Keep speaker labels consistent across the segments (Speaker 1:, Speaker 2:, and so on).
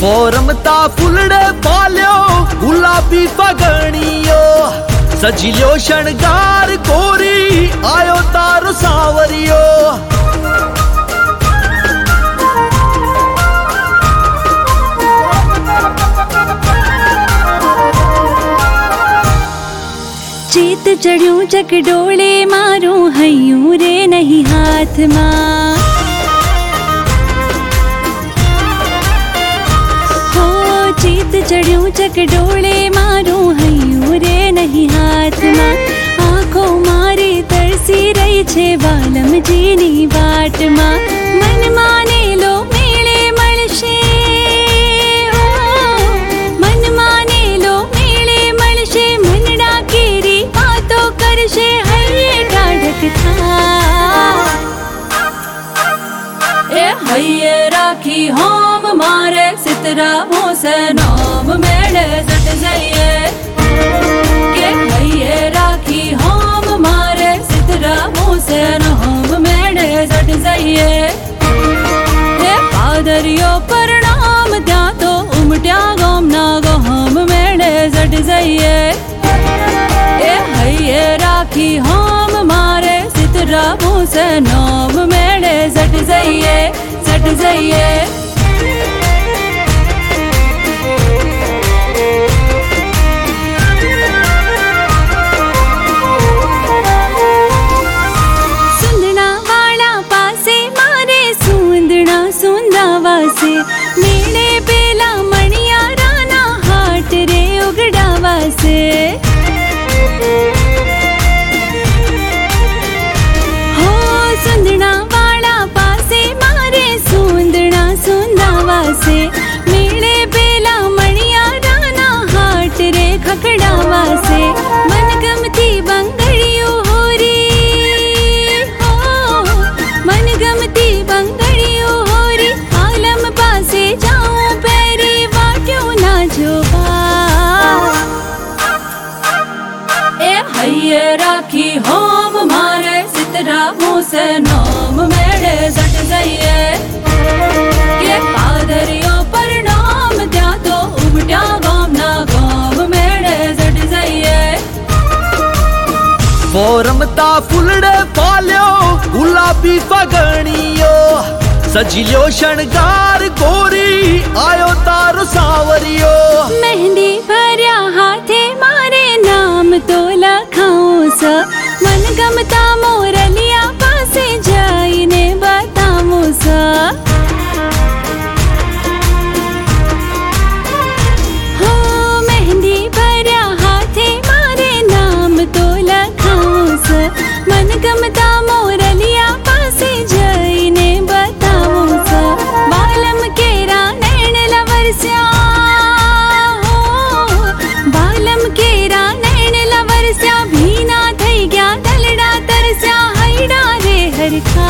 Speaker 1: फोरमता फुलड़े पाल्यो गुलाबी पगड़ियो सजिलो शणगार कोरी आयो तारो सांवरियो।
Speaker 2: चीत चढ़्यूं चकडोळे मारूं हयूं रे नहीं हाथ मां। हो चीत चढ़्यूं चकडोळे मारूं हयूं रे नहीं हाथ मां। आंखों मारी तरसी रही छे वालम जीनी वाट मां। मन माने लो मेळे मळशे मन माने लो मेळे मळशे मनडा केरी वातो करशे हये ठाढक था। ए हये राखी होम मारे सितरा मोसे नाम मेळे सट जाइए। के हये राखी होम मारे सितरा मोसे नाम मेळे सट जाइए। ए पादरियो प्रणाम त्या तो उमट्या गामना गाम मेळे सट जाइए। ए हये राखी होम मारे सितरा मोसे नाम मेळे सट जाइए सट जाइए। सुंदना वाला पासे मारे सुंदना सुंदावा से मेले पेला मणिया राना हाट रे उगड़ावा से। हो सुंदना वाला पासे मारे सुंदना सुंदावा से मेले पेला मणिया राना हाट रे खकड़ावा से। मनगमती बंगड़ियों होरी हो मनगमती बंगड़ियों होरी आलम पासे जाऊं पैरी वाट्यों ना जोबा। ए हये राखी होम मारे सितरा मोसे नाम मेळे सट जाइए। के पादरियो प्रणाम त्या तो उमट्या गामना गाम मेळे सट जाइए।
Speaker 1: फोरमता फुलड़े पाल्यो गुलाबी पगड़ियो सजिलो शणगार कोरी आयो तारो सांवरियो।
Speaker 2: मेहंदी भर्या हाथे मारे नाम तो लखाऊं सा। मन गमता मोरलिया पासे जाइने बताऊं सा। हो मेहंदी भर्या हाथे मारे नाम तो लखाऊं सा। मन गमता मोरलिया पासे जाइने बताऊं सा। बालम केरा नैन लवरस्या हो बालम केरा नैन लवरस्या भीना थई गया दलड़ा तरस्या हईडा रे हरखा।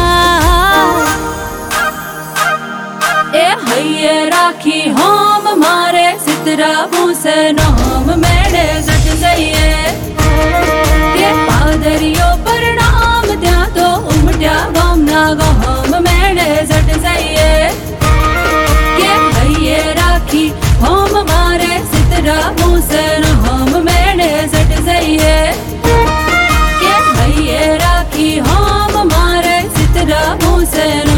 Speaker 2: ए हये राखी होम मारे सितरा मोसे नाम मेळे सट जाइए। के पादरियो प्रणाम त्या तो उमट्या गामना गाम मेळे सट जाइए। के हये राखी होम मारे सितरा मोसे नाम मेळे सट जाइए। के हये राखी होम मारे सितरा मोसे